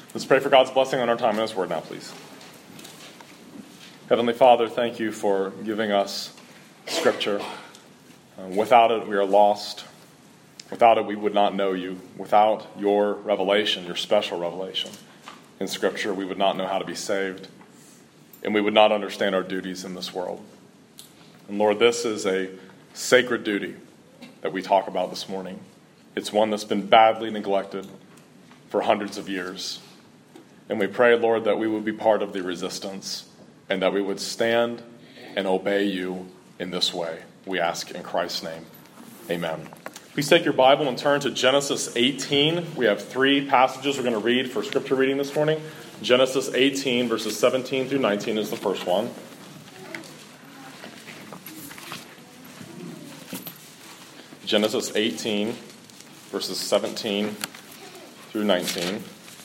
Let's pray for God's blessing on our time in His Word now, please. Heavenly Father, thank you for giving us Scripture. Without it, we are lost. Without it, we would not know you. Without your revelation, your special revelation in Scripture, we would not know how to be saved, and we would not understand our duties in this world. And Lord, this is a sacred duty that we talk about this morning. It's one that's been badly neglected for hundreds of years. And we pray, Lord, that we would be part of the resistance and that we would stand and obey you in this way. We ask in Christ's name. Amen. Please take your Bible and turn to Genesis 18. We have three passages we're going to read for scripture reading this morning. Genesis 18, verses 17 through 19 is the first one. Genesis 18, verses 17 through 19.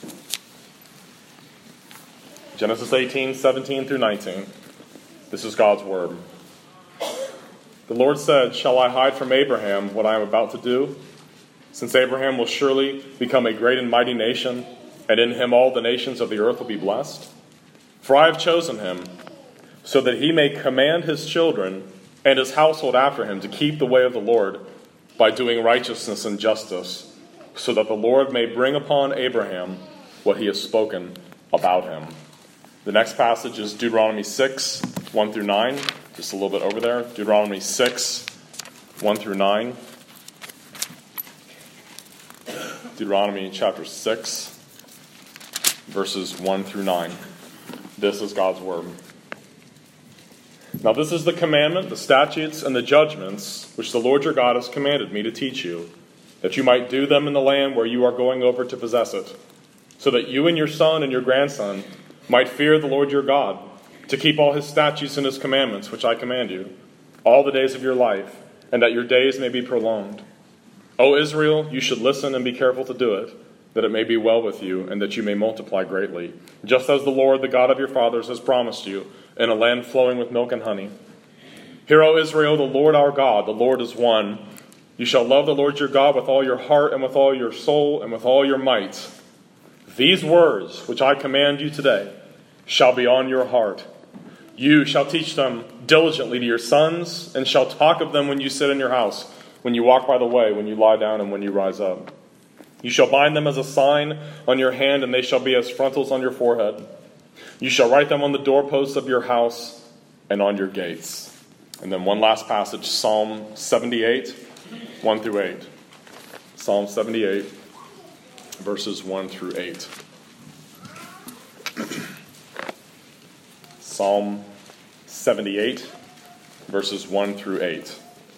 Genesis 18, 17 through 19. This is God's word. The Lord said, "Shall I hide from Abraham what I am about to do? Since Abraham will surely become a great and mighty nation, and in him all the nations of the earth will be blessed. For I have chosen him, so that he may command his children and his household after him to keep the way of the Lord by doing righteousness and justice, so that the Lord may bring upon Abraham what he has spoken about him." The next passage is Deuteronomy 6, 1 through 9. Just a little bit over there. Deuteronomy 6, 1 through 9. Deuteronomy chapter 6, verses 1 through 9. This is God's word. "Now this is the commandment, the statutes, and the judgments which the Lord your God has commanded me to teach you, that you might do them in the land where you are going over to possess it, so that you and your son and your grandson might fear the Lord your God, to keep all his statutes and his commandments, which I command you, all the days of your life, and that your days may be prolonged. O Israel, you should listen and be careful to do it, that it may be well with you, and that you may multiply greatly, just as the Lord, the God of your fathers, has promised you, in a land flowing with milk and honey. Hear, O Israel, the Lord our God, the Lord is one. You shall love the Lord your God with all your heart, and with all your soul, and with all your might. These words, which I command you today, shall be on your heart. You shall teach them diligently to your sons, and shall talk of them when you sit in your house, when you walk by the way, when you lie down, and when you rise up. You shall bind them as a sign on your hand, and they shall be as frontals on your forehead. You shall write them on the doorposts of your house and on your gates." And then one last passage, Psalm 78, 1 through 8. Psalm 78, verses 1 through 8. Psalm 78, verses 1 through 8.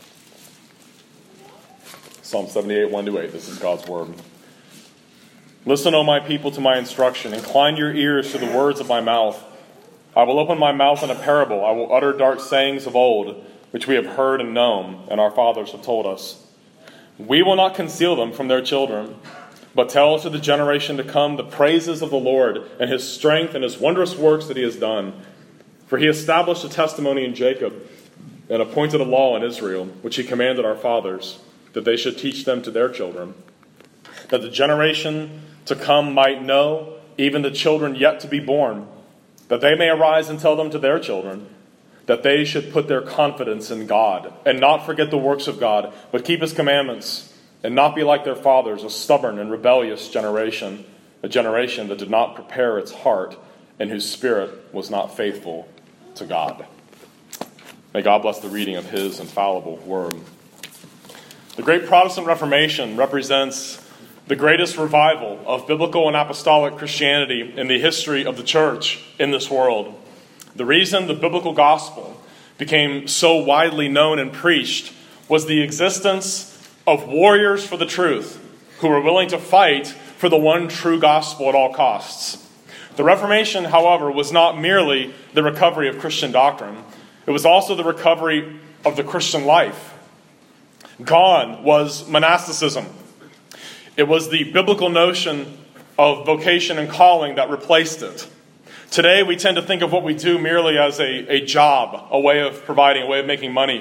Psalm 78, 1 to 8. This is God's word. "Listen, O my people, to my instruction. Incline your ears to the words of my mouth. I will open my mouth in a parable. I will utter dark sayings of old, which we have heard and known, and our fathers have told us. We will not conceal them from their children, but tell to the generation to come the praises of the Lord and his strength and his wondrous works that he has done. For he established a testimony in Jacob and appointed a law in Israel, which he commanded our fathers, that they should teach them to their children, that the generation to come might know, even the children yet to be born, that they may arise and tell them to their children, that they should put their confidence in God, and not forget the works of God, but keep his commandments, and not be like their fathers, a stubborn and rebellious generation, a generation that did not prepare its heart, and whose spirit was not faithful to God." May God bless the reading of his infallible word. The Great Protestant Reformation represents the greatest revival of biblical and apostolic Christianity in the history of the church in this world. The reason the biblical gospel became so widely known and preached was the existence of warriors for the truth who were willing to fight for the one true gospel at all costs. The Reformation, however, was not merely the recovery of Christian doctrine. It was also the recovery of the Christian life. Gone was monasticism. It was the biblical notion of vocation and calling that replaced it. Today, we tend to think of what we do merely as a job, a way of providing, a way of making money.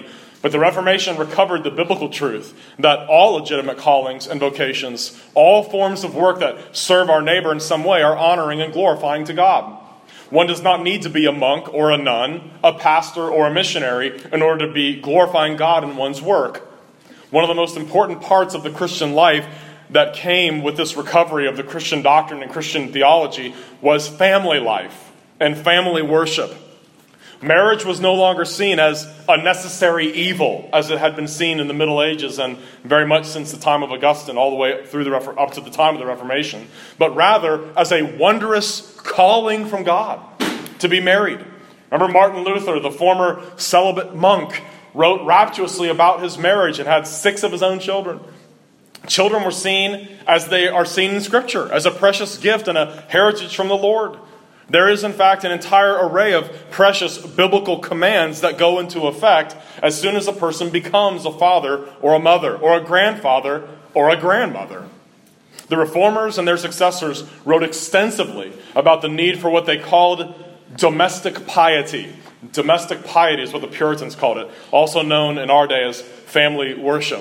But the Reformation recovered the biblical truth that all legitimate callings and vocations, all forms of work that serve our neighbor in some way, are honoring and glorifying to God. One does not need to be a monk or a nun, a pastor or a missionary in order to be glorifying God in one's work. One of the most important parts of the Christian life that came with this recovery of the Christian doctrine and Christian theology was family life and family worship. Marriage was no longer seen as a necessary evil, as it had been seen in the Middle Ages and very much since the time of Augustine, all the way through up to the time of the Reformation, but rather as a wondrous calling from God to be married. Remember Martin Luther, the former celibate monk, wrote rapturously about his marriage and had 6 of his own children. Children were seen as they are seen in Scripture, as a precious gift and a heritage from the Lord. There is, in fact, an entire array of precious biblical commands that go into effect as soon as a person becomes a father or a mother or a grandfather or a grandmother. The Reformers and their successors wrote extensively about the need for what they called domestic piety. Domestic piety is what the Puritans called it, also known in our day as family worship.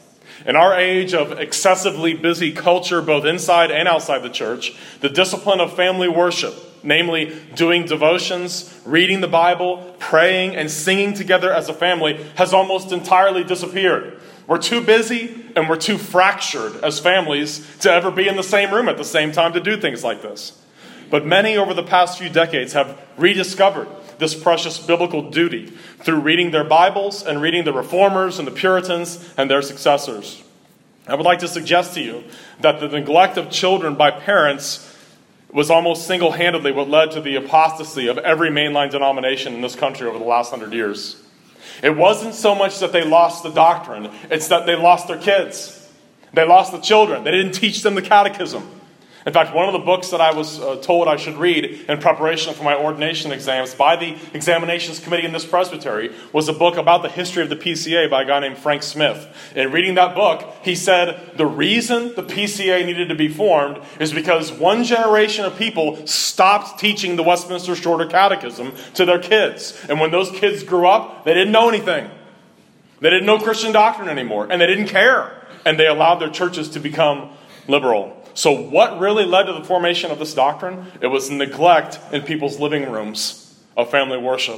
In our age of excessively busy culture, both inside and outside the church, the discipline of family worship, namely doing devotions, reading the Bible, praying, and singing together as a family, has almost entirely disappeared. We're too busy and we're too fractured as families to ever be in the same room at the same time to do things like this. But many over the past few decades have rediscovered this precious biblical duty through reading their Bibles and reading the Reformers and the Puritans and their successors. I would like to suggest to you that the neglect of children by parents was almost single-handedly what led to the apostasy of every mainline denomination in this country over the last 100 years. It wasn't so much that they lost the doctrine, it's that they lost their kids. They lost the children. They didn't teach them the catechism. In fact, one of the books that I was told I should read in preparation for my ordination exams by the examinations committee in this presbytery was a book about the history of the PCA by a guy named Frank Smith. In reading that book, he said the reason the PCA needed to be formed is because one generation of people stopped teaching the Westminster Shorter Catechism to their kids. And when those kids grew up, they didn't know anything. They didn't know Christian doctrine anymore, and they didn't care. And they allowed their churches to become liberal. So what really led to the formation of this doctrine? It was neglect in people's living rooms of family worship.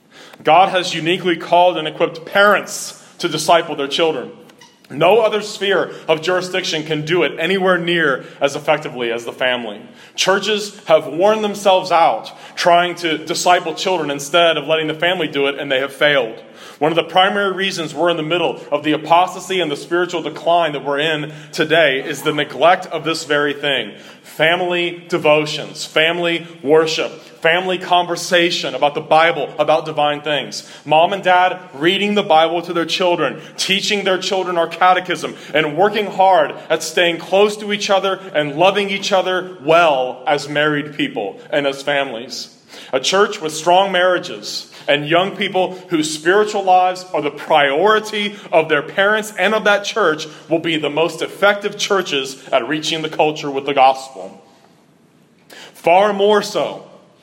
God has uniquely called and equipped parents to disciple their children. No other sphere of jurisdiction can do it anywhere near as effectively as the family. Churches have worn themselves out trying to disciple children instead of letting the family do it, and they have failed. One of the primary reasons we're in the middle of the apostasy and the spiritual decline that we're in today is the neglect of this very thing. Family devotions, family worship, family conversation about the Bible, about divine things. Mom and dad reading the Bible to their children, teaching their children our catechism, and working hard at staying close to each other and loving each other well as married people and as families. A church with strong marriages and young people whose spiritual lives are the priority of their parents and of that church will be the most effective churches at reaching the culture with the gospel. Far more so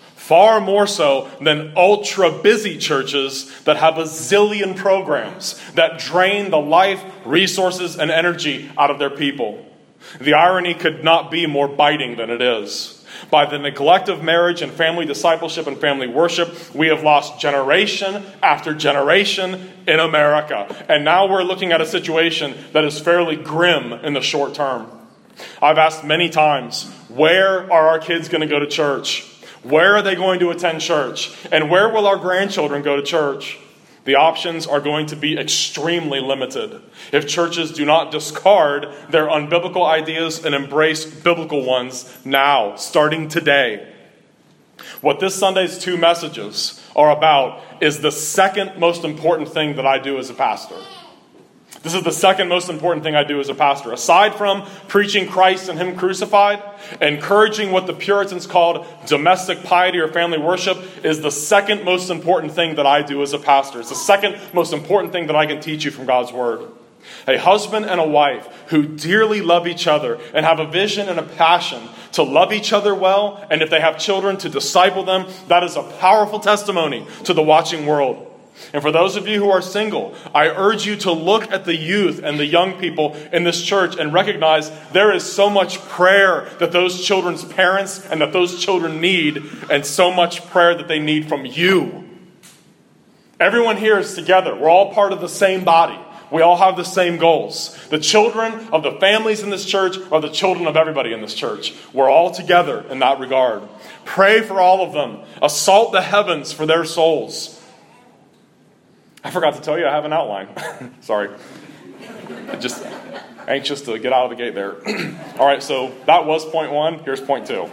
than ultra-busy churches that have a zillion programs that drain the life, resources, and energy out of their people. The irony could not be more biting than it is. By the neglect of marriage and family discipleship and family worship, we have lost generation after generation in America. And now we're looking at a situation that is fairly grim in the short term. I've asked many times, where are our kids going to go to church? Where are they going to attend church? And where will our grandchildren go to church? The options are going to be extremely limited if churches do not discard their unbiblical ideas and embrace biblical ones now, starting today. What this Sunday's 2 messages are about is the second most important thing that I do as a pastor. This is the second most important thing I do as a pastor. Aside from preaching Christ and Him crucified, encouraging what the Puritans called domestic piety or family worship is the second most important thing that I do as a pastor. It's the second most important thing that I can teach you from God's Word. A husband and a wife who dearly love each other and have a vision and a passion to love each other well, and if they have children, to disciple them, that is a powerful testimony to the watching world. And for those of you who are single, I urge you to look at the youth and the young people in this church and recognize there is so much prayer that those children's parents and that those children need, and so much prayer that they need from you. Everyone here is together. We're all part of the same body. We all have the same goals. The children of the families in this church are the children of everybody in this church. We're all together in that regard. Pray for all of them. Assault the heavens for their souls. I forgot to tell you I have an outline. Sorry. Just anxious to get out of the gate there. All right, so that was point one. Here's point two.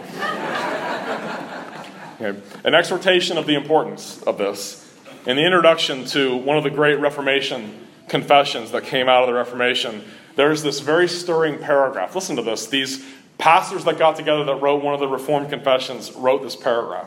Okay. An exhortation of the importance of this. In the introduction to one of the great Reformation confessions that came out of the Reformation, there's this very stirring paragraph. Listen to this. These pastors that got together that wrote one of the Reformed confessions wrote this paragraph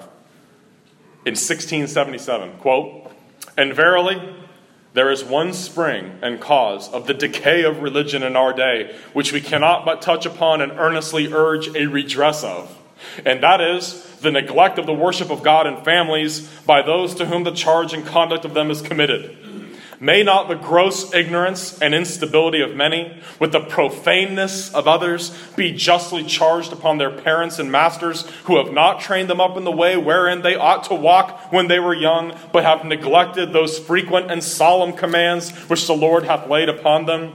in 1677. Quote, "And verily, there is one spring and cause of the decay of religion in our day, which we cannot but touch upon and earnestly urge a redress of. And that is the neglect of the worship of God in families by those to whom the charge and conduct of them is committed. May not the gross ignorance and instability of many, with the profaneness of others, be justly charged upon their parents and masters, who have not trained them up in the way wherein they ought to walk when they were young, but have neglected those frequent and solemn commands which the Lord hath laid upon them?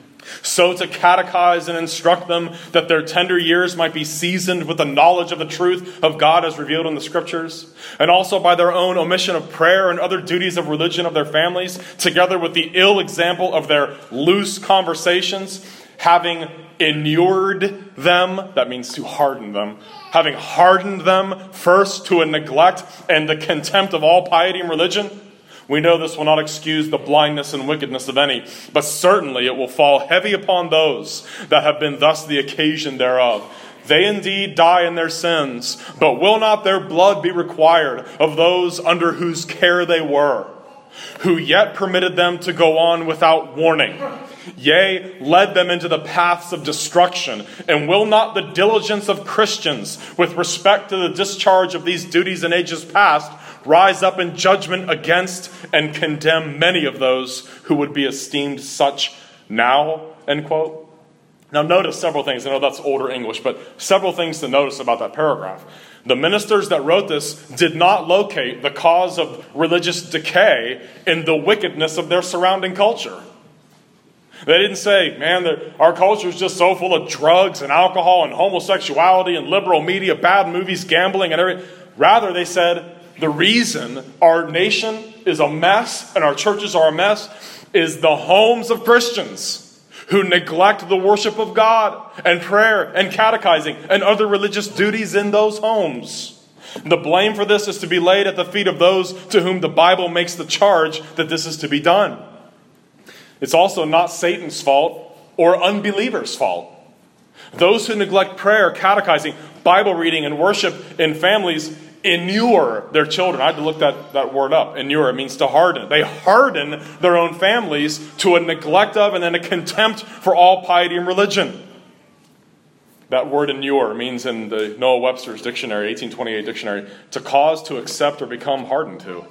So to catechize and instruct them, that their tender years might be seasoned with the knowledge of the truth of God as revealed in the Scriptures, and also by their own omission of prayer and other duties of religion of their families, together with the ill example of their loose conversations, having inured them," that means to harden them, "having hardened them first to a neglect and the contempt of all piety and religion. We know this will not excuse the blindness and wickedness of any, but certainly it will fall heavy upon those that have been thus the occasion thereof. They indeed die in their sins, but will not their blood be required of those under whose care they were, who yet permitted them to go on without warning? Yea, led them into the paths of destruction, and will not the diligence of Christians with respect to the discharge of these duties in ages past rise up in judgment against and condemn many of those who would be esteemed such now?" End quote. Now notice several things. I know that's older English, but several things to notice about that paragraph. The ministers that wrote this did not locate the cause of religious decay in the wickedness of their surrounding culture. They didn't say, man, our culture is just so full of drugs and alcohol and homosexuality and liberal media, bad movies, gambling, and everything. Rather, they said, the reason our nation is a mess and our churches are a mess is the homes of Christians who neglect the worship of God and prayer and catechizing and other religious duties in those homes. The blame for this is to be laid at the feet of those to whom the Bible makes the charge that this is to be done. It's also not Satan's fault or unbelievers' fault. Those who neglect prayer, catechizing, Bible reading, and worship in families inure their children. I had to look that word up. Inure, it means to harden. They harden their own families to a neglect of and then a contempt for all piety and religion. That word inure means in the Noah Webster's dictionary, 1828 dictionary, to cause, to accept, or become hardened to.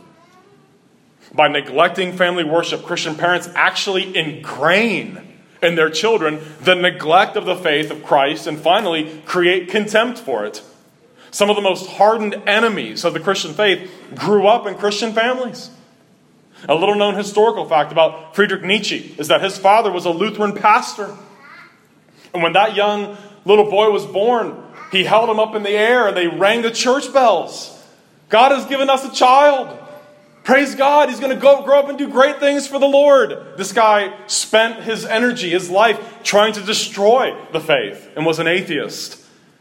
By neglecting family worship, Christian parents actually ingrain in their children the neglect of the faith of Christ and finally create contempt for it. Some of the most hardened enemies of the Christian faith grew up in Christian families. A little known historical fact about Friedrich Nietzsche is that his father was a Lutheran pastor. And when that young little boy was born, he held him up in the air and they rang the church bells. God has given us a child. Praise God, he's going to grow up and do great things for the Lord. This guy spent his energy, his life, trying to destroy the faith and was an atheist.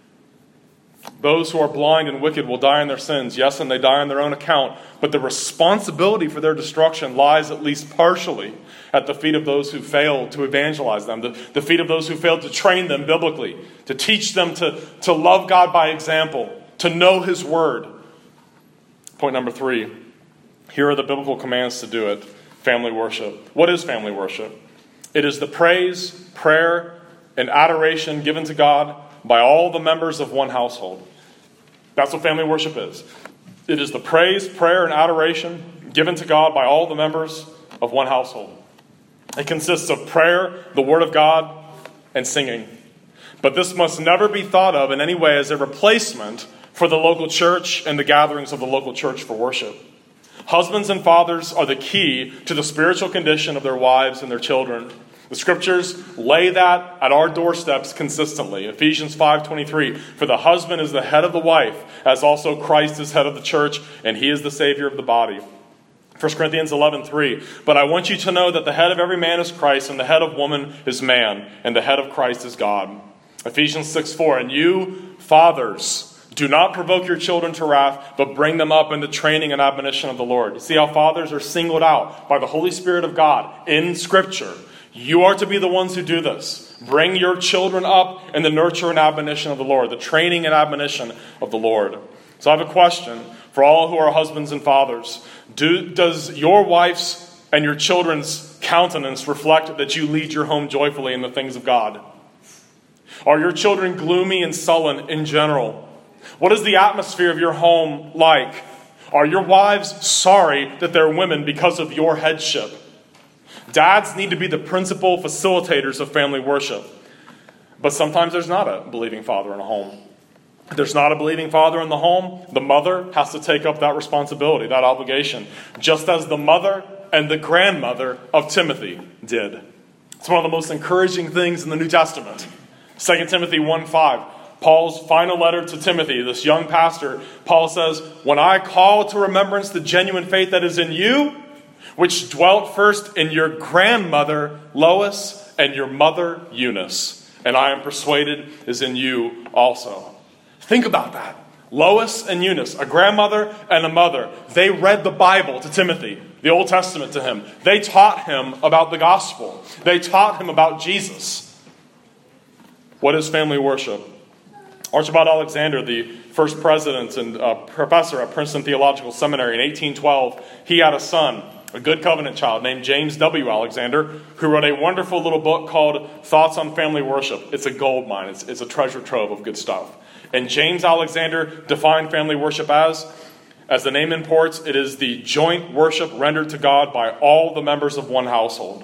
Those who are blind and wicked will die in their sins. Yes, and they die on their own account. But the responsibility for their destruction lies at least partially at the feet of those who failed to evangelize them, the feet of those who failed to train them biblically, to teach them to love God by example, to know His Word. Point number 3. Here are the biblical commands to do it. Family worship. What is family worship? It is the praise, prayer, and adoration given to God by all the members of one household. That's what family worship is. It is the praise, prayer, and adoration given to God by all the members of one household. It consists of prayer, the Word of God, and singing. But this must never be thought of in any way as a replacement for the local church and the gatherings of the local church for worship. Husbands and fathers are the key to the spiritual condition of their wives and their children. The scriptures lay that at our doorsteps consistently. Ephesians 5:23, for the husband is the head of the wife, as also Christ is head of the church, and he is the Savior of the body. 1 Corinthians 11:3, but I want you to know that the head of every man is Christ, and the head of woman is man, and the head of Christ is God. Ephesians 6:4, and you, fathers, do not provoke your children to wrath, but bring them up in the training and admonition of the Lord. You see how fathers are singled out by the Holy Spirit of God in Scripture. You are to be the ones who do this. Bring your children up in the nurture and admonition of the Lord, the training and admonition of the Lord. So I have a question for all who are husbands and fathers. Does your wife's and your children's countenance reflect that you lead your home joyfully in the things of God? Are your children gloomy and sullen in general? What is the atmosphere of your home like? Are your wives sorry that they're women because of your headship? Dads need to be the principal facilitators of family worship. But sometimes there's not a believing father in a home. If there's not a believing father in the home, the mother has to take up that responsibility, that obligation, just as the mother and the grandmother of Timothy did. It's one of the most encouraging things in the New Testament. 2 Timothy 1:5, Paul's final letter to Timothy, this young pastor, Paul says, when I call to remembrance the genuine faith that is in you, which dwelt first in your grandmother Lois and your mother Eunice, and I am persuaded is in you also. Think about that. Lois and Eunice, a grandmother and a mother, they read the Bible to Timothy, the Old Testament to him. They taught him about the gospel. They taught him about Jesus. What is family worship? Archibald Alexander, the first president and professor at Princeton Theological Seminary in 1812, he had a son, a good covenant child named James W. Alexander, who wrote a wonderful little book called Thoughts on Family Worship. It's a gold mine. It's a treasure trove of good stuff. And James Alexander defined family worship as the name imports, it is the joint worship rendered to God by all the members of one household.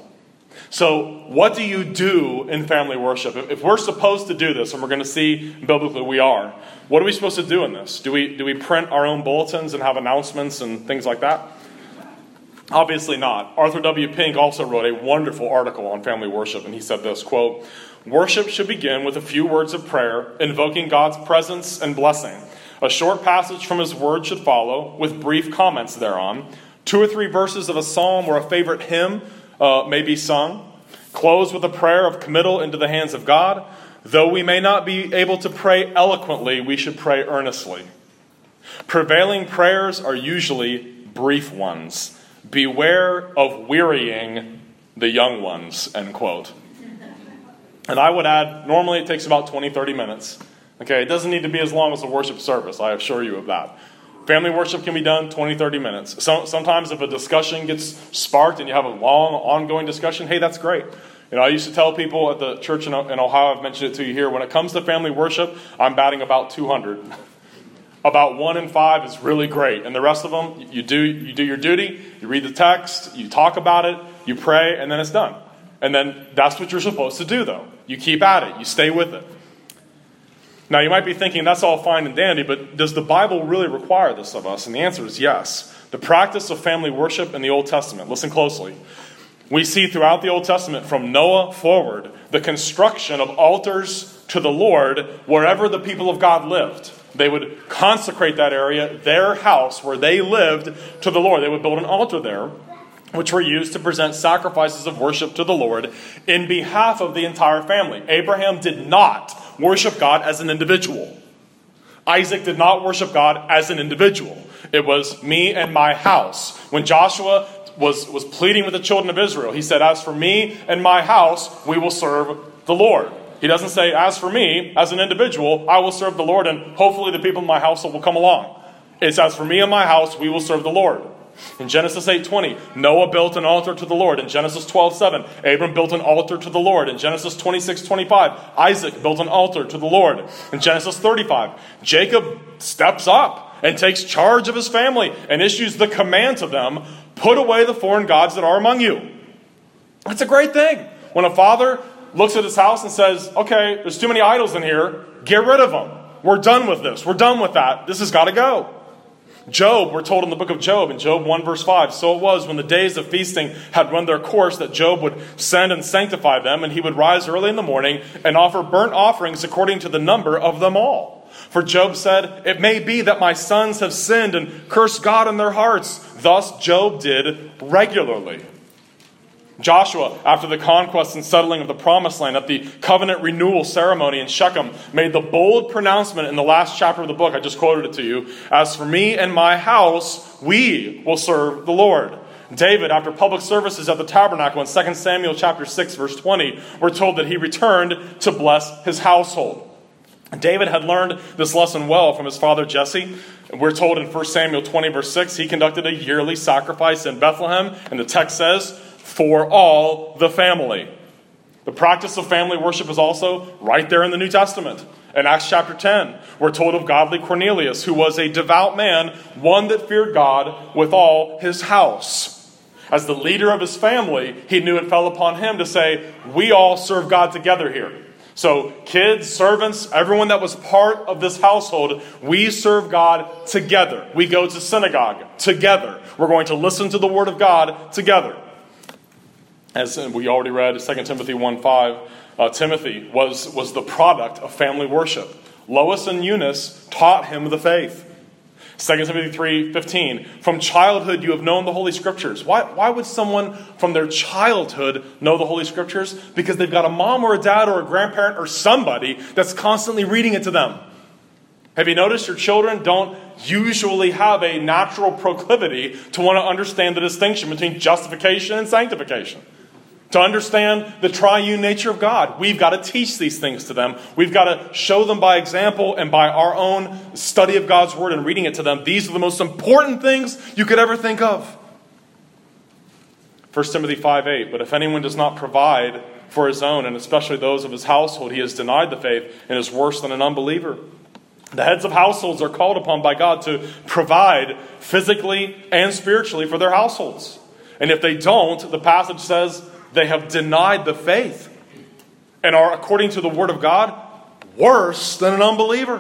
So what do you do in family worship? If we're supposed to do this, and we're going to see biblically we are, what are we supposed to do in this? Do we print our own bulletins and have announcements and things like that? Obviously not. Arthur W. Pink also wrote a wonderful article on family worship, and he said this, quote, worship should begin with a few words of prayer, invoking God's presence and blessing. A short passage from his word should follow, with brief comments thereon. 2 or 3 verses of a psalm or a favorite hymn may be sung. Close with a prayer of committal into the hands of God. Though we may not be able to pray eloquently, we should pray earnestly. Prevailing prayers are usually brief ones. Beware of wearying the young ones, end quote. And I would add, normally it takes about 20, 30 minutes. Okay, it doesn't need to be as long as a worship service, I assure you of that. Family worship can be done 20, 30 minutes. Sometimes if a discussion gets sparked and you have a long, ongoing discussion, hey, that's great. You know, I used to tell people at the church in Ohio, I've mentioned it to you here, when it comes to family worship, I'm batting about 200. About 1 in 5 is really great. And the rest of them, you do your duty, you read the text, you talk about it, you pray, and then it's done. And then that's what you're supposed to do, though. You keep at it. You stay with it. Now, you might be thinking, that's all fine and dandy, but does the Bible really require this of us? And the answer is yes. The practice of family worship in the Old Testament, listen closely. We see throughout the Old Testament, from Noah forward, the construction of altars to the Lord wherever the people of God lived. They would consecrate that area, their house where they lived, to the Lord. They would build an altar there, which were used to present sacrifices of worship to the Lord in behalf of the entire family. Abraham did not worship God as an individual. Isaac did not worship God as an individual. It was me and my house. When Joshua was pleading with the children of Israel, he said, as for me and my house, we will serve the Lord. He doesn't say, as for me, as an individual, I will serve the Lord, and hopefully the people in my household will come along. It's as for me and my house, we will serve the Lord. In Genesis 8:20, Noah built an altar to the Lord. In Genesis 12:7, Abram built an altar to the Lord. In Genesis 26:25, Isaac built an altar to the Lord. In Genesis 35, Jacob steps up and takes charge of his family and issues the command to them, put away the foreign gods that are among you. That's a great thing. When a father looks at his house and says, okay, there's too many idols in here, get rid of them. We're done with this. We're done with that. This has got to go. Job, we're told in the book of Job, in Job 1 verse 5, so it was when the days of feasting had run their course that Job would send and sanctify them, and he would rise early in the morning and offer burnt offerings according to the number of them all. For Job said, it may be that my sons have sinned and cursed God in their hearts. Thus Job did regularly. Joshua, after the conquest and settling of the promised land at the covenant renewal ceremony in Shechem, made the bold pronouncement in the last chapter of the book, I just quoted it to you, as for me and my house, we will serve the Lord. David, after public services at the tabernacle in 2 Samuel chapter 6, verse 20, we're told that he returned to bless his household. David had learned this lesson well from his father Jesse. We're told in 1 Samuel 20, verse 6, he conducted a yearly sacrifice in Bethlehem, and the text says, for all the family. The practice of family worship is also right there in the New Testament. In Acts chapter 10, we're told of godly Cornelius, who was a devout man, one that feared God with all his house. As the leader of his family, he knew it fell upon him to say, we all serve God together here. So kids, servants, everyone that was part of this household, we serve God together. We go to synagogue together. We're going to listen to the word of God together. As we already read, 2 Timothy 1:5, Timothy was the product of family worship. Lois and Eunice taught him the faith. 2 Timothy 3:15, from childhood you have known the Holy Scriptures. Why would someone from their childhood know the Holy Scriptures? Because they've got a mom or a dad or a grandparent or somebody that's constantly reading it to them. Have you noticed your children don't usually have a natural proclivity to want to understand the distinction between justification and sanctification? To understand the triune nature of God, we've got to teach these things to them. We've got to show them by example and by our own study of God's Word and reading it to them. These are the most important things you could ever think of. 1 Timothy 5:8, but if anyone does not provide for his own, and especially those of his household, he has denied the faith and is worse than an unbeliever. The heads of households are called upon by God to provide physically and spiritually for their households. And if they don't, the passage says, they have denied the faith and are, according to the Word of God, worse than an unbeliever.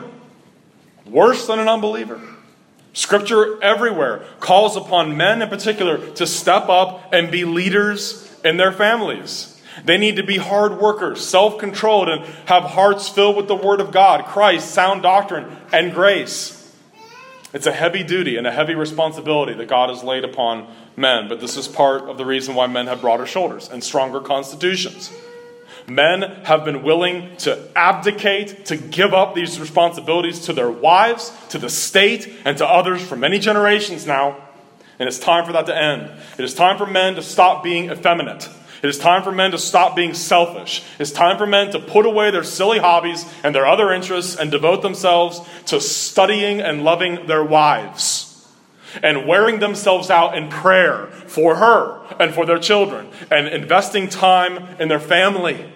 Worse than an unbeliever. Scripture everywhere calls upon men in particular to step up and be leaders in their families. They need to be hard workers, self-controlled, and have hearts filled with the Word of God, Christ, sound doctrine, and grace. It's a heavy duty and a heavy responsibility that God has laid upon men, but this is part of the reason why men have broader shoulders and stronger constitutions. Men have been willing to abdicate, to give up these responsibilities to their wives, to the state, and to others for many generations now. And it's time for that to end. It is time for men to stop being effeminate. It is time for men to stop being selfish. It's time for men to put away their silly hobbies and their other interests and devote themselves to studying and loving their wives and wearing themselves out in prayer for her and for their children and investing time in their family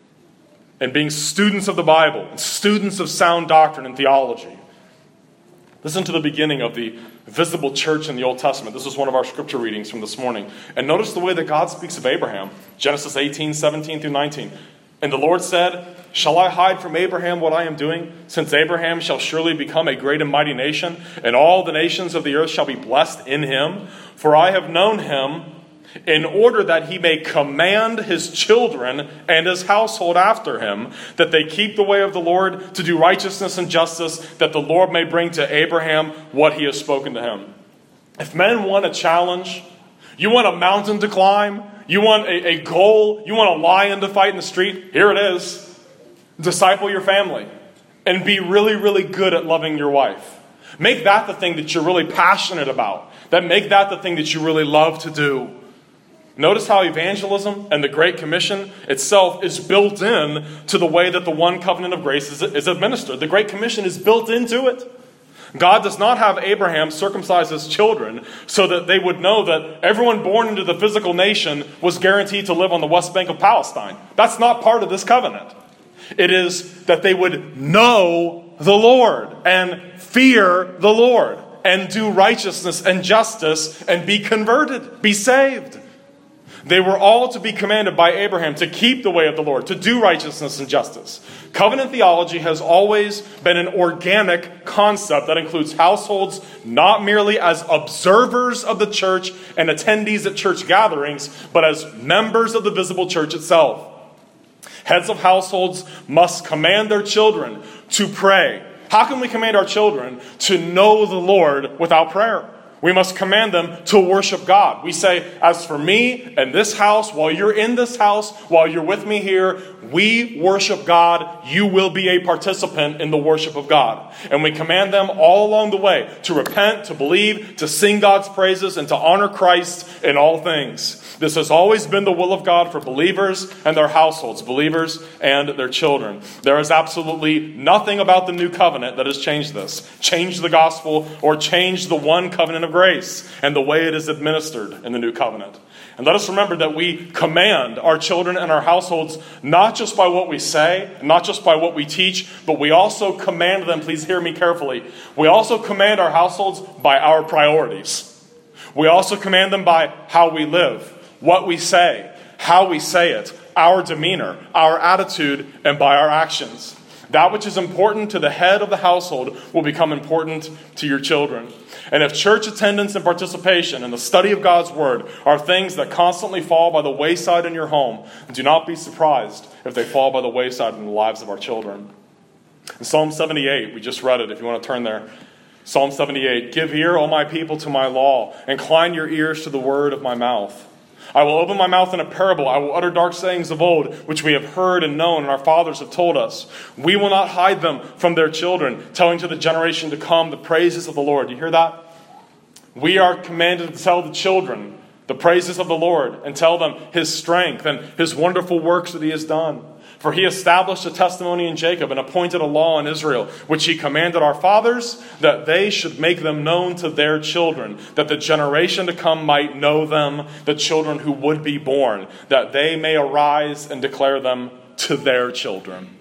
and being students of the Bible and students of sound doctrine and theology. Listen to the beginning of the visible church in the Old Testament. This is one of our scripture readings from this morning. And notice the way that God speaks of Abraham. Genesis 18:17 through 19. And the Lord said, shall I hide from Abraham what I am doing? Since Abraham shall surely become a great and mighty nation, and all the nations of the earth shall be blessed in him. For I have known him in order that he may command his children and his household after him, that they keep the way of the Lord to do righteousness and justice, that the Lord may bring to Abraham what he has spoken to him. If men want a challenge, you want a mountain to climb, you want a goal, you want a lion to fight in the street, here it is. Disciple your family and be really, really good at loving your wife. Make that the thing that you're really passionate about. Make that the thing that you really love to do. Notice how evangelism and the Great Commission itself is built in to the way that the one covenant of grace is administered. The Great Commission is built into it. God does not have Abraham circumcise his children so that they would know that everyone born into the physical nation was guaranteed to live on the West Bank of Palestine. That's not part of this covenant. It is that they would know the Lord and fear the Lord and do righteousness and justice and be converted, be saved. They were all to be commanded by Abraham to keep the way of the Lord, to do righteousness and justice. Covenant theology has always been an organic concept that includes households not merely as observers of the church and attendees at church gatherings, but as members of the visible church itself. Heads of households must command their children to pray. How can we command our children to know the Lord without prayer? We must command them to worship God. We say, as for me and this house, while you're in this house, while you're with me here, we worship God. You will be a participant in the worship of God. And we command them all along the way to repent, to believe, to sing God's praises, and to honor Christ in all things. This has always been the will of God for believers and their households, believers and their children. There is absolutely nothing about the new covenant that has changed this, changed the gospel, or changed the one covenant of grace and the way it is administered in the new covenant. And let us remember that we command our children and our households not just by what we say, not just by what we teach, but we also command them, please hear me carefully, we also command our households by our priorities. We also command them by how we live, what we say, how we say it, our demeanor, our attitude, and by our actions. That which is important to the head of the household will become important to your children. And if church attendance and participation in the study of God's Word are things that constantly fall by the wayside in your home, do not be surprised if they fall by the wayside in the lives of our children. In Psalm 78, we just read it if you want to turn there. Psalm 78, "Give ear, O my people, to my law. Incline your ears to the word of my mouth. I will open my mouth in a parable. I will utter dark sayings of old, which we have heard and known, and our fathers have told us. We will not hide them from their children, telling to the generation to come the praises of the Lord." You hear that? We are commanded to tell the children the praises of the Lord and tell them his strength and his wonderful works that he has done. For he established a testimony in Jacob and appointed a law in Israel, which he commanded our fathers, that they should make them known to their children, that the generation to come might know them, the children who would be born, that they may arise and declare them to their children,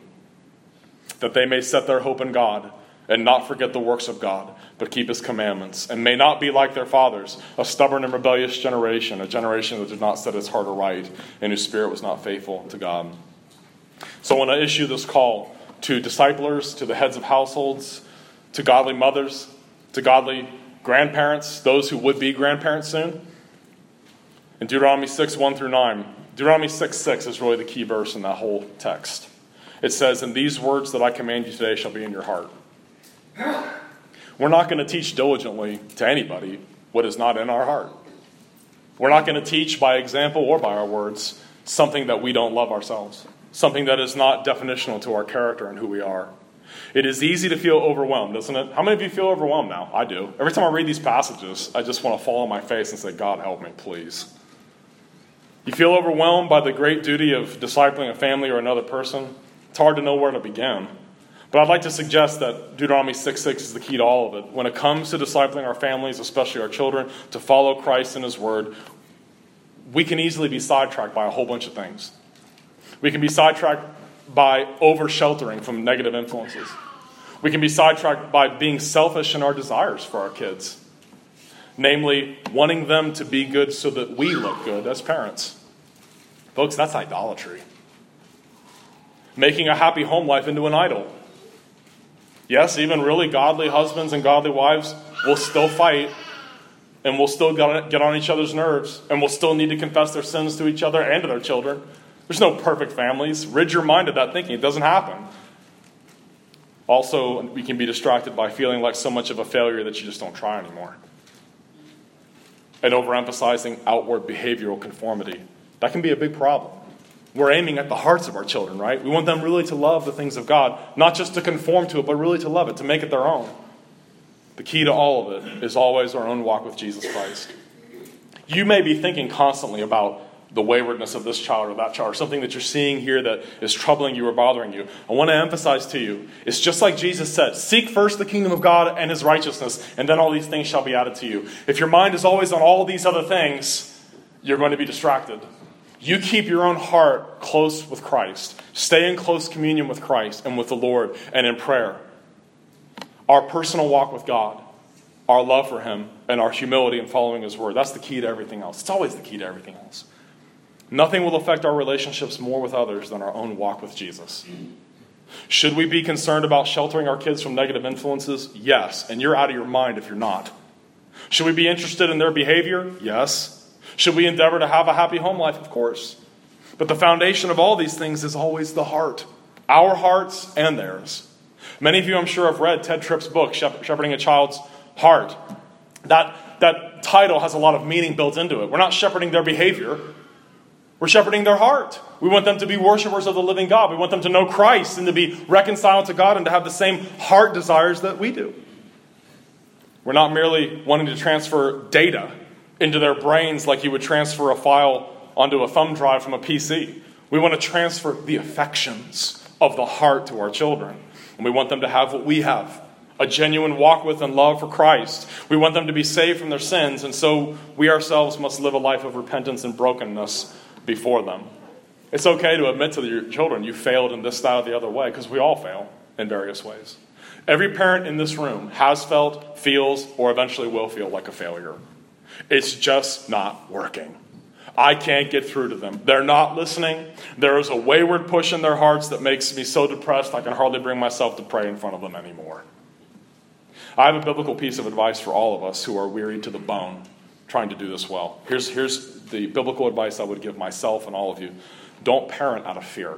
that they may set their hope in God and not forget the works of God, but keep his commandments, and may not be like their fathers, a stubborn and rebellious generation, a generation that did not set its heart aright, and whose spirit was not faithful to God. So I want to issue this call to disciplers, to the heads of households, to godly mothers, to godly grandparents, those who would be grandparents soon. In Deuteronomy 6, 1 through 9, Deuteronomy 6:6 is really the key verse in that whole text. It says, "And these words that I command you today shall be in your heart." We're not going to teach diligently to anybody what is not in our heart. We're not going to teach by example or by our words something that we don't love ourselves, something that is not definitional to our character and who we are. It is easy to feel overwhelmed, isn't it? How many of you feel overwhelmed now? I do. Every time I read these passages, I just want to fall on my face and say, God, help me, please. You feel overwhelmed by the great duty of discipling a family or another person? It's hard to know where to begin. But I'd like to suggest that Deuteronomy 6:6 is the key to all of it. When it comes to discipling our families, especially our children, to follow Christ and his word, we can easily be sidetracked by a whole bunch of things. We can be sidetracked by over-sheltering from negative influences. We can be sidetracked by being selfish in our desires for our kids. Namely, wanting them to be good so that we look good as parents. Folks, that's idolatry. Making a happy home life into an idol. Yes, even really godly husbands and godly wives will still fight, and will still get on each other's nerves, and will still need to confess their sins to each other and to their children. There's no perfect families. Rid your mind of that thinking. It doesn't happen. Also, we can be distracted by feeling like so much of a failure that you just don't try anymore. And overemphasizing outward behavioral conformity. That can be a big problem. We're aiming at the hearts of our children, right? We want them really to love the things of God, not just to conform to it, but really to love it, to make it their own. The key to all of it is always our own walk with Jesus Christ. You may be thinking constantly about the waywardness of this child or that child, or something that you're seeing here that is troubling you or bothering you. I want to emphasize to you, it's just like Jesus said, seek first the kingdom of God and his righteousness, and then all these things shall be added to you. If your mind is always on all these other things, you're going to be distracted. You keep your own heart close with Christ. Stay in close communion with Christ and with the Lord and in prayer. our personal walk with God, our love for him, and our humility in following his word. That's the key to everything else. It's always the key to everything else. Nothing will affect our relationships more with others than our own walk with Jesus. Should we be concerned about sheltering our kids from negative influences? Yes, and you're out of your mind if you're not. Should we be interested in their behavior? Yes. Should we endeavor to have a happy home life? Of course. But the foundation of all these things is always the heart. Our hearts and theirs. Many of you, I'm sure, have read Ted Tripp's book, Shepherding a Child's Heart. That title has a lot of meaning built into it. We're not shepherding their behavior. We're shepherding their heart. We want them to be worshipers of the living God. We want them to know Christ and to be reconciled to God and to have the same heart desires that we do. We're not merely wanting to transfer data into their brains like you would transfer a file onto a thumb drive from a PC. We want to transfer the affections of the heart to our children. And we want them to have what we have, a genuine walk with and love for Christ. We want them to be saved from their sins, and so we ourselves must live a life of repentance and brokenness before them. It's okay to admit to your children you failed in this, that, or the other way, because we all fail in various ways. Every parent in this room has felt, feels, or eventually will feel like a failure. It's just not working. I can't get through to them. They're not listening. There is a wayward push in their hearts that makes me so depressed I can hardly bring myself to pray in front of them anymore. I have a biblical piece of advice for all of us who are wearied to the bone trying to do this well. Here's the biblical advice I would give myself and all of you. Don't parent out of fear.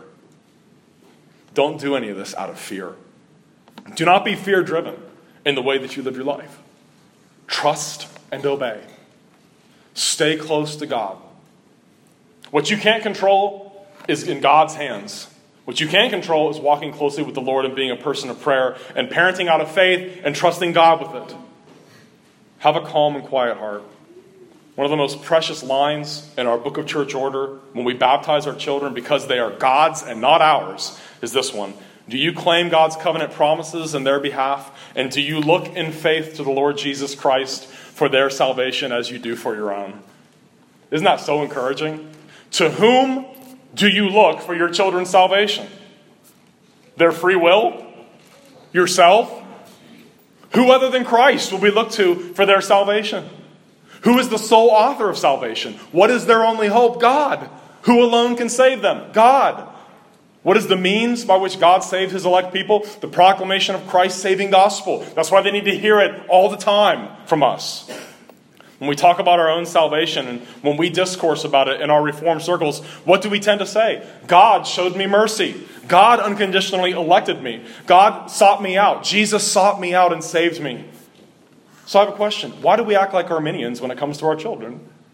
Don't do any of this out of fear. Do not be fear-driven in the way that you live your life. Trust and obey. Stay close to God. What you can't control is in God's hands. What you can control is walking closely with the Lord and being a person of prayer and parenting out of faith and trusting God with it. Have a calm and quiet heart. One of the most precious lines in our book of church order when we baptize our children because they are God's and not ours is this one. Do you claim God's covenant promises in their behalf? And do you look in faith to the Lord Jesus Christ for their salvation as you do for your own? Isn't that so encouraging? To whom do you look for your children's salvation? Their free will? Yourself? Who other than Christ will we look to for their salvation? Who is the sole author of salvation? What is their only hope? God. Who alone can save them? God. What is the means by which God saved his elect people? The proclamation of Christ's saving gospel. That's why they need to hear it all the time from us. When we talk about our own salvation and when we discourse about it in our Reformed circles, what do we tend to say? God showed me mercy. God unconditionally elected me. God sought me out. Jesus sought me out and saved me. So I have a question. Why do we act like Arminians when it comes to our children?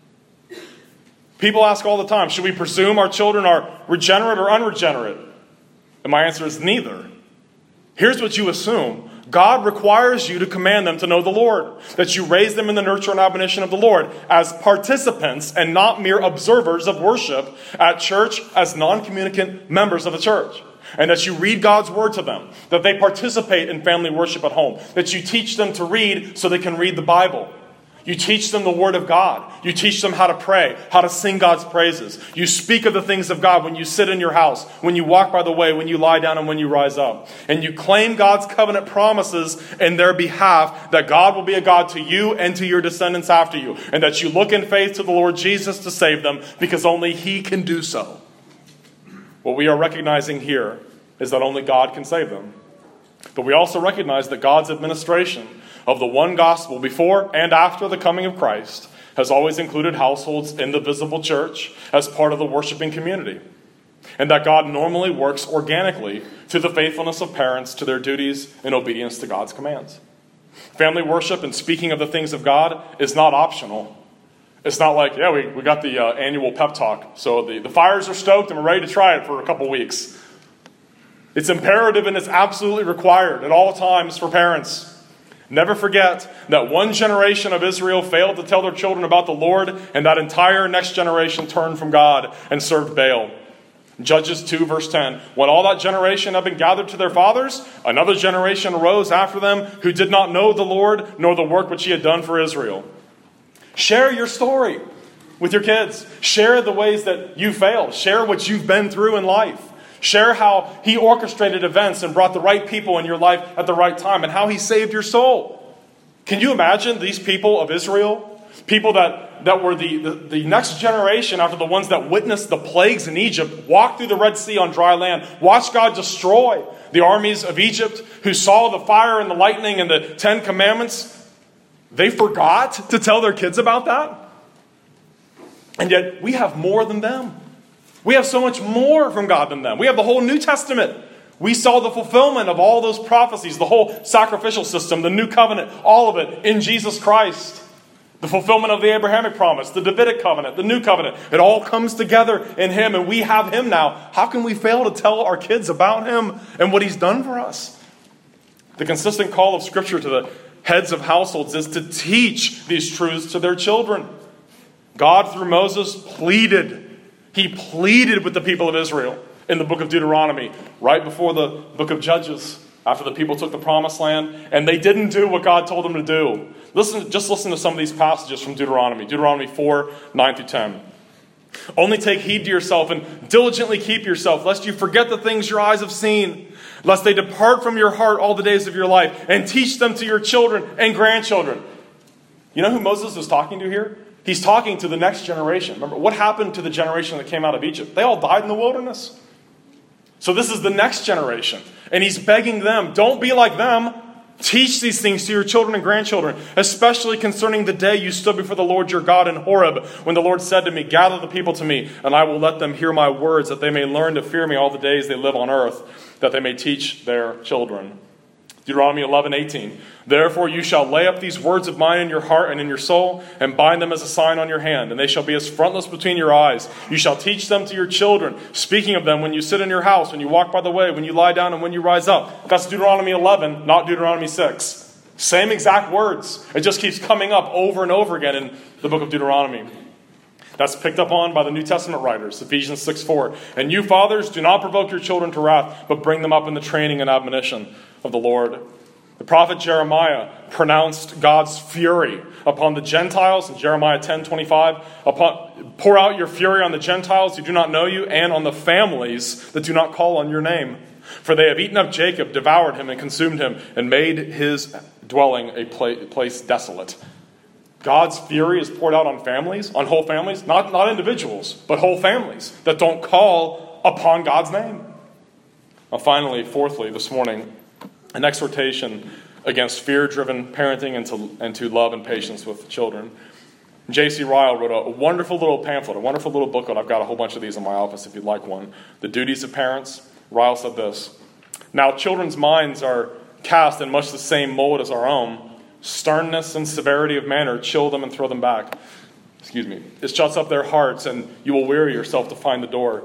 People ask all the time, should we presume our children are regenerate or unregenerate? And my answer is neither. Here's what you assume. God requires you to command them to know the Lord, that you raise them in the nurture and admonition of the Lord as participants and not mere observers of worship at church as non-communicant members of the church. And that you read God's word to them, that they participate in family worship at home, that you teach them to read so they can read the Bible. You teach them the word of God. You teach them how to pray, how to sing God's praises. You speak of the things of God when you sit in your house, when you walk by the way, when you lie down, and when you rise up. And you claim God's covenant promises in their behalf that God will be a God to you and to your descendants after you. And that you look in faith to the Lord Jesus to save them because only he can do so. What we are recognizing here is that only God can save them. But we also recognize that God's administration of the one gospel before and after the coming of Christ has always included households in the visible church as part of the worshiping community. And that God normally works organically through the faithfulness of parents to their duties in obedience to God's commands. Family worship and speaking of the things of God is not optional. It's not like, yeah, we got the annual pep talk, so the fires are stoked and we're ready to try it for a couple weeks. It's imperative and it's absolutely required at all times for parents. Never forget that one generation of Israel failed to tell their children about the Lord, and that entire next generation turned from God and served Baal. Judges 2 verse 10. When all that generation had been gathered to their fathers, another generation arose after them who did not know the Lord nor the work which he had done for Israel. Share your story with your kids. Share the ways that you failed. Share what you've been through in life. Share how he orchestrated events and brought the right people in your life at the right time and how he saved your soul. Can you imagine these people of Israel? People that were the next generation after the ones that witnessed the plagues in Egypt, walked through the Red Sea on dry land, watched God destroy the armies of Egypt, who saw the fire and the lightning and the 10 Commandments. They forgot to tell their kids about that. And yet we have more than them. We have so much more from God than them. We have the whole New Testament. We saw the fulfillment of all those prophecies, the whole sacrificial system, the new covenant, all of it in Jesus Christ. The fulfillment of the Abrahamic promise, the Davidic covenant, the new covenant. It all comes together in him, and we have him now. How can we fail to tell our kids about him and what he's done for us? The consistent call of Scripture to the heads of households is to teach these truths to their children. God, through Moses, pleaded. He pleaded with the people of Israel in the book of Deuteronomy, right before the book of Judges, after the people took the promised land, and they didn't do what God told them to do. Just listen to some of these passages from Deuteronomy. Deuteronomy 4, 9 through 10. Only take heed to yourself and diligently keep yourself, lest you forget the things your eyes have seen, lest they depart from your heart all the days of your life, and teach them to your children and grandchildren. You know who Moses was talking to here? He's talking to the next generation. Remember, what happened to the generation that came out of Egypt? They all died in the wilderness. So this is the next generation. And he's begging them, don't be like them. Teach these things to your children and grandchildren, especially concerning the day you stood before the Lord your God in Horeb, when the Lord said to me, gather the people to me, and I will let them hear my words, that they may learn to fear me all the days they live on earth, that they may teach their children. Deuteronomy 11:18. Therefore you shall lay up these words of mine in your heart and in your soul, and bind them as a sign on your hand, and they shall be as frontlets between your eyes. You shall teach them to your children, speaking of them when you sit in your house, when you walk by the way, when you lie down, and when you rise up. That's Deuteronomy 11, not Deuteronomy 6. Same exact words. It just keeps coming up over and over again in the book of Deuteronomy. That's picked up on by the New Testament writers, Ephesians 6:4. And you, fathers, do not provoke your children to wrath, but bring them up in the training and admonition of the Lord. The prophet Jeremiah pronounced God's fury upon the Gentiles in Jeremiah 10:25. Pour out your fury on the Gentiles who do not know you, and on the families that do not call on your name. For they have eaten up Jacob, devoured him, and consumed him, and made his dwelling a place desolate. God's fury is poured out on families, on whole families, not individuals, but whole families that don't call upon God's name. Now finally, fourthly, this morning, an exhortation against fear-driven parenting and to love and patience with children. J.C. Ryle wrote a wonderful little pamphlet, a wonderful little booklet. I've got a whole bunch of these in my office if you'd like one. The Duties of Parents. Ryle said this: now children's minds are cast in much the same mold as our own. Sternness and severity of manner chill them and throw them back. It shuts up their hearts, and you will weary yourself to find the door.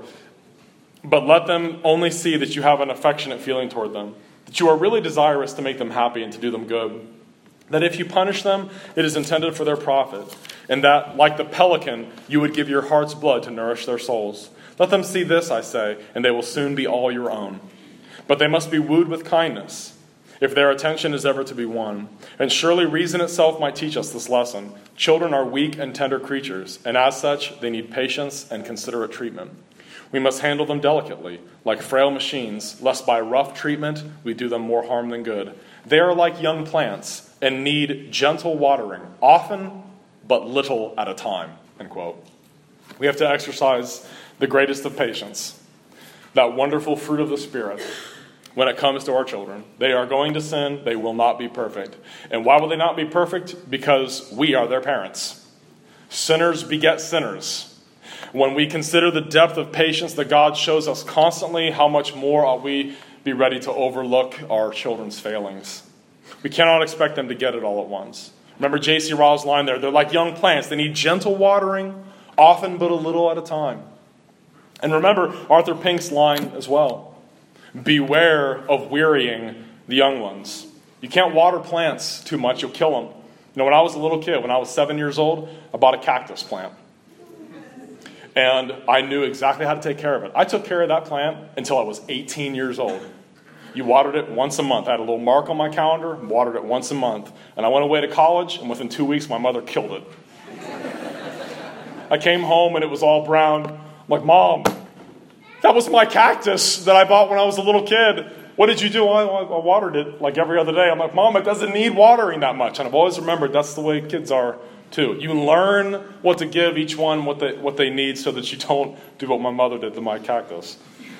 But let them only see that you have an affectionate feeling toward them, that you are really desirous to make them happy and to do them good, that if you punish them, it is intended for their profit, and that, like the pelican, you would give your heart's blood to nourish their souls. Let them see this, I say, and they will soon be all your own. But they must be wooed with kindness, if their attention is ever to be won. And surely reason itself might teach us this lesson. Children are weak and tender creatures, and as such, they need patience and considerate treatment. We must handle them delicately, like frail machines, lest by rough treatment we do them more harm than good. They are like young plants and need gentle watering, often but little at a time. End quote. We have to exercise the greatest of patience, that wonderful fruit of the Spirit, when it comes to our children. They are going to sin. They will not be perfect. And why will they not be perfect? Because we are their parents. Sinners beget sinners. When we consider the depth of patience that God shows us constantly, how much more ought we be ready to overlook our children's failings? We cannot expect them to get it all at once. Remember J.C. Ryle's line there. They're like young plants. They need gentle watering, often but a little at a time. And remember Arthur Pink's line as well. Beware of wearying the young ones. You can't water plants too much. You'll kill them. You know, when I was a little kid, when I was 7 years old, I bought a cactus plant. And I knew exactly how to take care of it. I took care of that plant until I was 18 years old. You watered it once a month. I had a little mark on my calendar, watered it once a month. And I went away to college, and within 2 weeks, my mother killed it. I came home, and it was all brown. I'm like, Mom, That was my cactus that I bought when I was a little kid. What did you do? I watered it like every other day. I'm like, Mom, it doesn't need watering that much. And I've always remembered that's the way kids are too. You learn what to give each one what they need so that you don't do what my mother did to my cactus.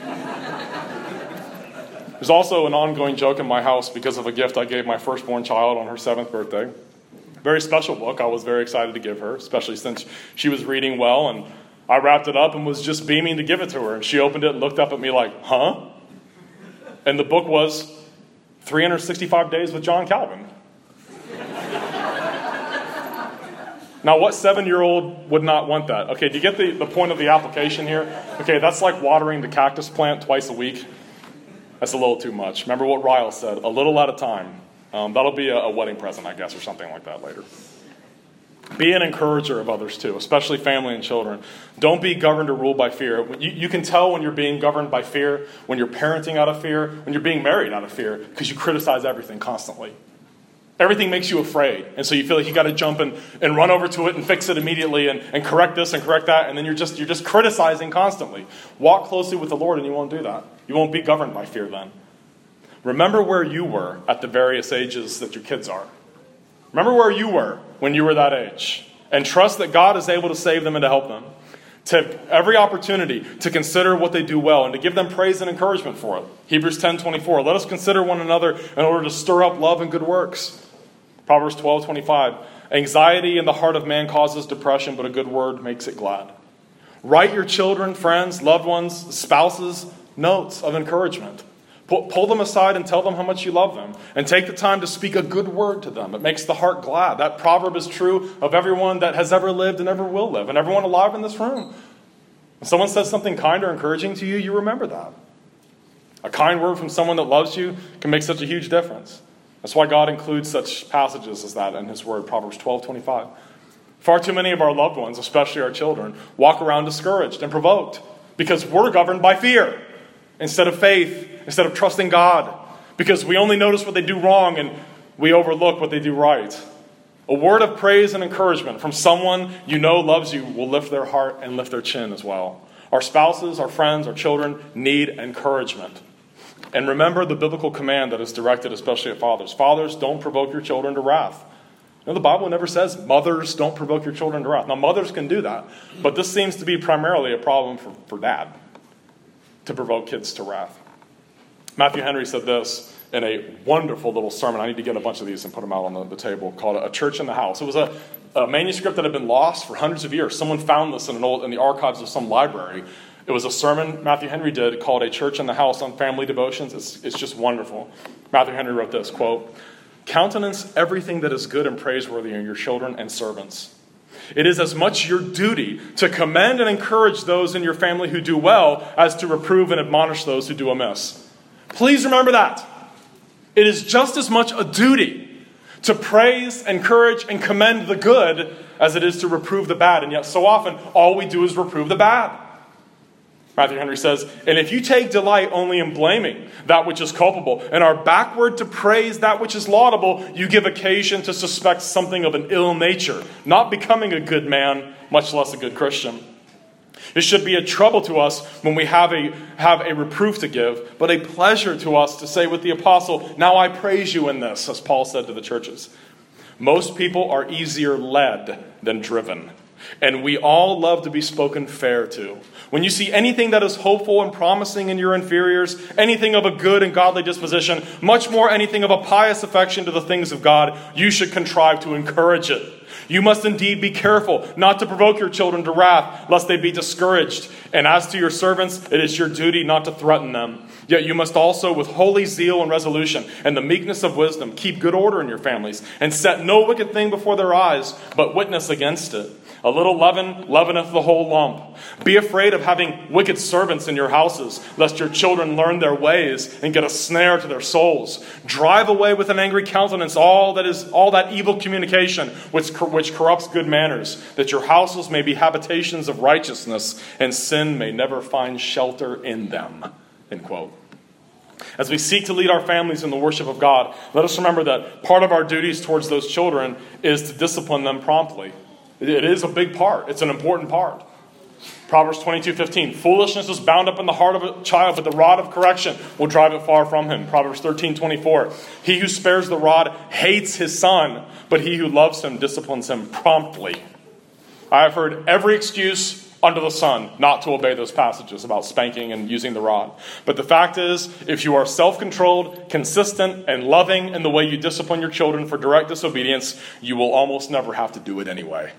There's also an ongoing joke in my house because of a gift I gave my firstborn child on her 7th birthday. Very special book I was very excited to give her, especially since she was reading well. And I wrapped it up and was just beaming to give it to her. And she opened it and looked up at me like, huh? And the book was 365 Days with John Calvin. Now, what 7-year-old would not want that? Okay, do you get the point of the application here? Okay, that's like watering the cactus plant twice a week. That's a little too much. Remember what Ryle said, a little at a time. That'll be a wedding present, I guess, or something like that later. Be an encourager of others too, especially family and children. Don't be governed or ruled by fear. You can tell when you're being governed by fear, when you're parenting out of fear, when you're being married out of fear, because you criticize everything constantly. Everything makes you afraid. And so you feel like you got to jump and run over to it and fix it immediately and correct this and correct that. And then you're just criticizing constantly. Walk closely with the Lord and you won't do that. You won't be governed by fear then. Remember where you were at the various ages that your kids are. Remember where you were when you were that age. And trust that God is able to save them and to help them. To every opportunity to consider what they do well and to give them praise and encouragement for it. Hebrews 10:24. Let us consider one another in order to stir up love and good works. Proverbs 12:25. Anxiety in the heart of man causes depression, but a good word makes it glad. Write your children, friends, loved ones, spouses, notes of encouragement. Pull them aside and tell them how much you love them. And take the time to speak a good word to them. It makes the heart glad. That proverb is true of everyone that has ever lived and ever will live. And everyone alive in this room. When someone says something kind or encouraging to you, you remember that. A kind word from someone that loves you can make such a huge difference. That's why God includes such passages as that in His Word, Proverbs 12:25. Far too many of our loved ones, especially our children, walk around discouraged and provoked because we're governed by fear instead of faith, instead of trusting God, because we only notice what they do wrong and we overlook what they do right. A word of praise and encouragement from someone you know loves you will lift their heart and lift their chin as well. Our spouses, our friends, our children need encouragement. And remember the biblical command that is directed especially at fathers. Fathers, don't provoke your children to wrath. You know, the Bible never says mothers don't provoke your children to wrath. Now, mothers can do that, but this seems to be primarily a problem for dad, to provoke kids to wrath. Matthew Henry said this in a wonderful little sermon. I need to get a bunch of these and put them out on the table, called A Church in the House. It was a manuscript that had been lost for hundreds of years. Someone found this in the archives of some library. It was a sermon Matthew Henry did called A Church in the House on family devotions. It's just wonderful. Matthew Henry wrote this, quote, "Countenance everything that is good and praiseworthy in your children and servants. It is as much your duty to commend and encourage those in your family who do well as to reprove and admonish those who do amiss." Please remember that. It is just as much a duty to praise, encourage, and commend the good as it is to reprove the bad. And yet so often, all we do is reprove the bad. Matthew Henry says, "And if you take delight only in blaming that which is culpable and are backward to praise that which is laudable, you give occasion to suspect something of an ill nature, not becoming a good man, much less a good Christian. It should be a trouble to us when we have a reproof to give, but a pleasure to us to say with the apostle, 'Now I praise you in this,' as Paul said to the churches. Most people are easier led than driven, and we all love to be spoken fair to. When you see anything that is hopeful and promising in your inferiors, anything of a good and godly disposition, much more anything of a pious affection to the things of God, you should contrive to encourage it. You must indeed be careful not to provoke your children to wrath, lest they be discouraged. And as to your servants, it is your duty not to threaten them. Yet you must also, with holy zeal and resolution, and the meekness of wisdom, keep good order in your families, and set no wicked thing before their eyes, but witness against it. A little leaven leaveneth the whole lump. Be afraid of having wicked servants in your houses, lest your children learn their ways and get a snare to their souls. Drive away with an angry countenance all that evil communication which corrupts good manners, that your houses may be habitations of righteousness, and sin may never find shelter in them." End quote. As we seek to lead our families in the worship of God, let us remember that part of our duties towards those children is to discipline them promptly. It is a big part. It's an important part. Proverbs 22:15, foolishness is bound up in the heart of a child, but the rod of correction will drive it far from him. Proverbs 13:24, he who spares the rod hates his son, but he who loves him disciplines him promptly. I have heard every excuse under the sun not to obey those passages about spanking and using the rod. But the fact is, if you are self-controlled, consistent, and loving in the way you discipline your children for direct disobedience, you will almost never have to do it anyway.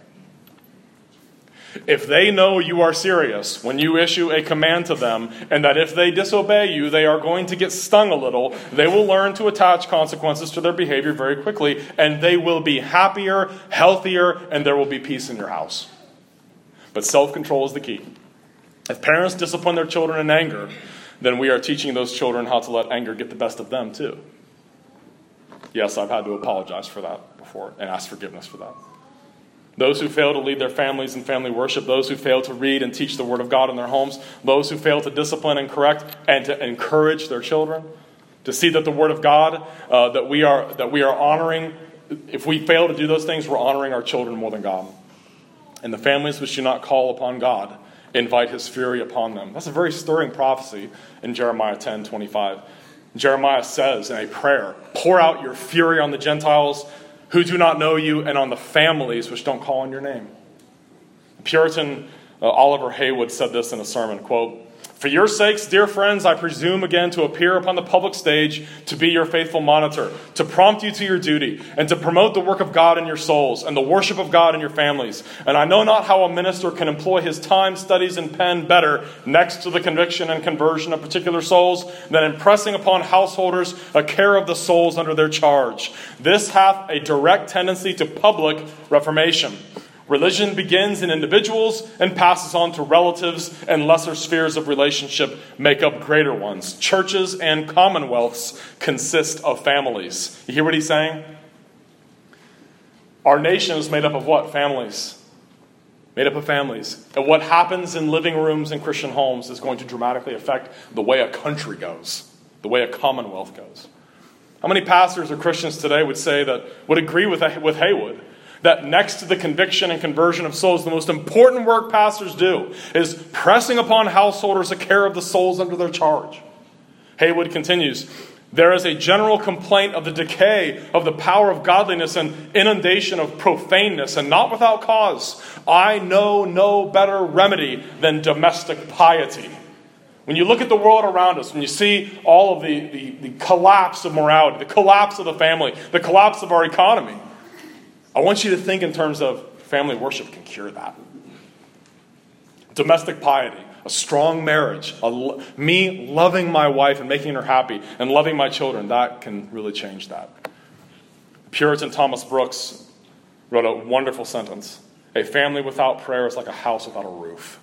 If they know you are serious when you issue a command to them, and that if they disobey you, they are going to get stung a little, they will learn to attach consequences to their behavior very quickly, and they will be happier, healthier, and there will be peace in your house. But self-control is the key. If parents discipline their children in anger, then we are teaching those children how to let anger get the best of them too. Yes, I've had to apologize for that before and ask forgiveness for that. Those who fail to lead their families in family worship, those who fail to read and teach the Word of God in their homes, those who fail to discipline and correct and to encourage their children, to see that the Word of God, that we are honoring, if we fail to do those things, we're honoring our children more than God. And the families which do not call upon God invite his fury upon them. That's a very stirring prophecy in Jeremiah 10:25. Jeremiah says in a prayer, pour out your fury on the Gentiles who do not know you, and on the families which don't call on your name. Puritan Oliver Haywood said this in a sermon, quote, for your sakes, dear friends, I presume again to appear upon the public stage to be your faithful monitor, to prompt you to your duty, and to promote the work of God in your souls, and the worship of God in your families. And I know not how a minister can employ his time, studies, and pen better next to the conviction and conversion of particular souls than impressing upon householders a care of the souls under their charge. This hath a direct tendency to public reformation. Religion begins in individuals and passes on to relatives, and lesser spheres of relationship make up greater ones. Churches and commonwealths consist of families. You hear what he's saying? Our nation is made up of what? Families. Made up of families. And what happens in living rooms in Christian homes is going to dramatically affect the way a country goes, the way a commonwealth goes. How many pastors or Christians today would agree with Haywood? That next to the conviction and conversion of souls, the most important work pastors do is pressing upon householders a care of the souls under their charge. Haywood continues, there is a general complaint of the decay of the power of godliness and inundation of profaneness, and not without cause. I know no better remedy than domestic piety. When you look at the world around us, when you see all of the collapse of morality, the collapse of the family, the collapse of our economy, I want you to think in terms of family worship can cure that. Domestic piety, a strong marriage, me loving my wife and making her happy and loving my children, that can really change that. Puritan Thomas Brooks wrote a wonderful sentence. A family without prayer is like a house without a roof,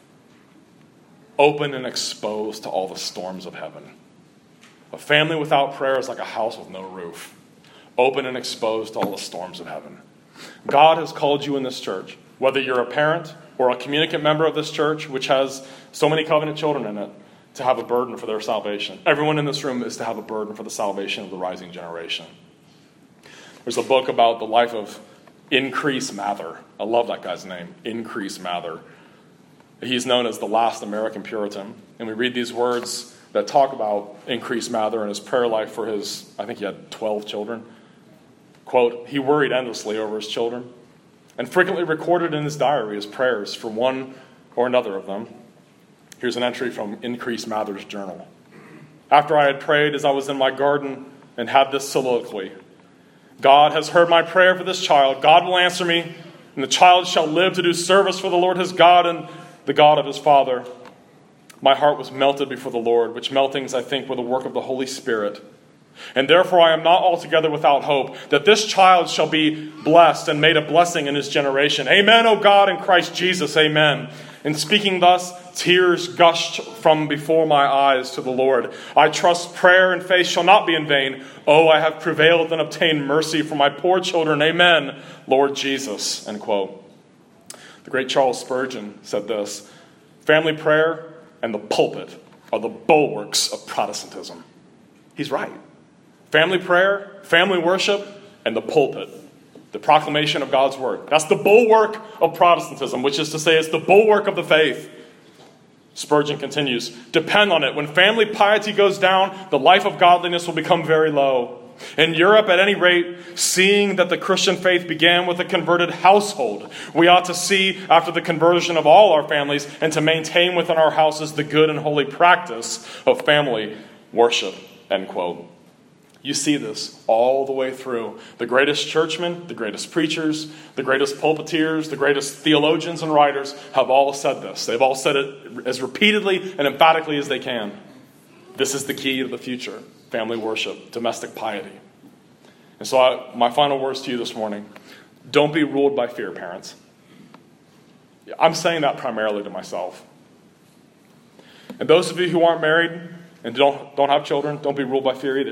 open and exposed to all the storms of heaven. A family without prayer is like a house with no roof, open and exposed to all the storms of heaven. God has called you in this church, whether you're a parent or a communicant member of this church, which has so many covenant children in it, to have a burden for their salvation. Everyone in this room is to have a burden for the salvation of the rising generation. There's a book about the life of Increase Mather. I love that guy's name, Increase Mather. He's known as the last American Puritan. And we read these words that talk about Increase Mather and his prayer life for his, I think he had 12 children. Quote, he worried endlessly over his children and frequently recorded in his diary his prayers for one or another of them. Here's an entry from Increase Mather's journal. After I had prayed as I was in my garden and had this soliloquy, God has heard my prayer for this child. God will answer me, and the child shall live to do service for the Lord his God and the God of his father. My heart was melted before the Lord, which meltings, I think, were the work of the Holy Spirit. And therefore I am not altogether without hope that this child shall be blessed and made a blessing in his generation. Amen, O God, in Christ Jesus, amen. In speaking thus, tears gushed from before my eyes to the Lord. I trust prayer and faith shall not be in vain. Oh, I have prevailed and obtained mercy for my poor children. Amen, Lord Jesus. End quote. The great Charles Spurgeon said this, family prayer and the pulpit are the bulwarks of Protestantism. He's right. Family prayer, family worship, and the pulpit, the proclamation of God's word. That's the bulwark of Protestantism, which is to say it's the bulwark of the faith. Spurgeon continues, depend on it, when family piety goes down, the life of godliness will become very low. In Europe, at any rate, seeing that the Christian faith began with a converted household, we ought to see after the conversion of all our families and to maintain within our houses the good and holy practice of family worship, end quote. You see this all the way through. The greatest churchmen, the greatest preachers, the greatest pulpiteers, the greatest theologians and writers have all said this. They've all said it as repeatedly and emphatically as they can. This is the key to the future. Family worship, domestic piety. And so my final words to you this morning, don't be ruled by fear, parents. I'm saying that primarily to myself. And those of you who aren't married and don't have children, don't be ruled by fear either.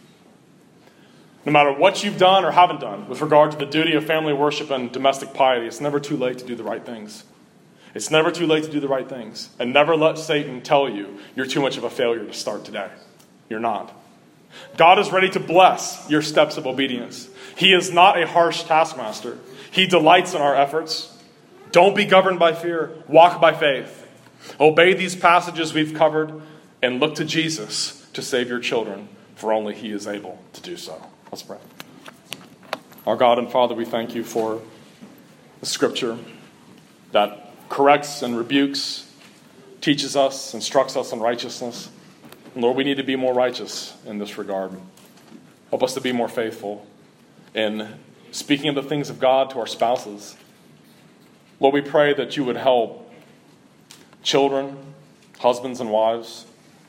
No matter what you've done or haven't done with regard to the duty of family worship and domestic piety, it's never too late to do the right things. It's never too late to do the right things. And never let Satan tell you you're too much of a failure to start today. You're not. God is ready to bless your steps of obedience. He is not a harsh taskmaster. He delights in our efforts. Don't be governed by fear. Walk by faith. Obey these passages we've covered and look to Jesus to save your children, for only He is able to do so. Let's pray. Our God and Father, we thank you for the Scripture that corrects and rebukes, teaches us, instructs us in righteousness. And Lord, we need to be more righteous in this regard. Help us to be more faithful in speaking of the things of God to our spouses. Lord, we pray that you would help children, husbands and wives,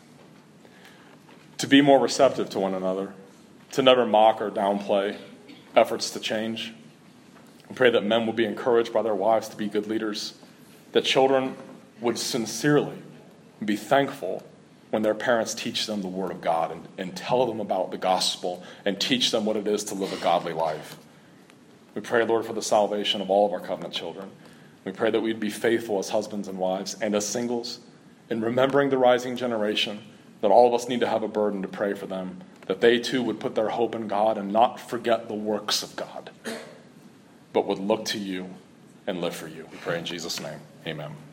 to be more receptive to one another, to never mock or downplay efforts to change. We pray that men will be encouraged by their wives to be good leaders, that children would sincerely be thankful when their parents teach them the Word of God and tell them about the gospel and teach them what it is to live a godly life. We pray, Lord, for the salvation of all of our covenant children. We pray that we'd be faithful as husbands and wives and as singles in remembering the rising generation, that all of us need to have a burden to pray for them, that they too would put their hope in God and not forget the works of God, but would look to you and live for you. We pray in Jesus' name. Amen.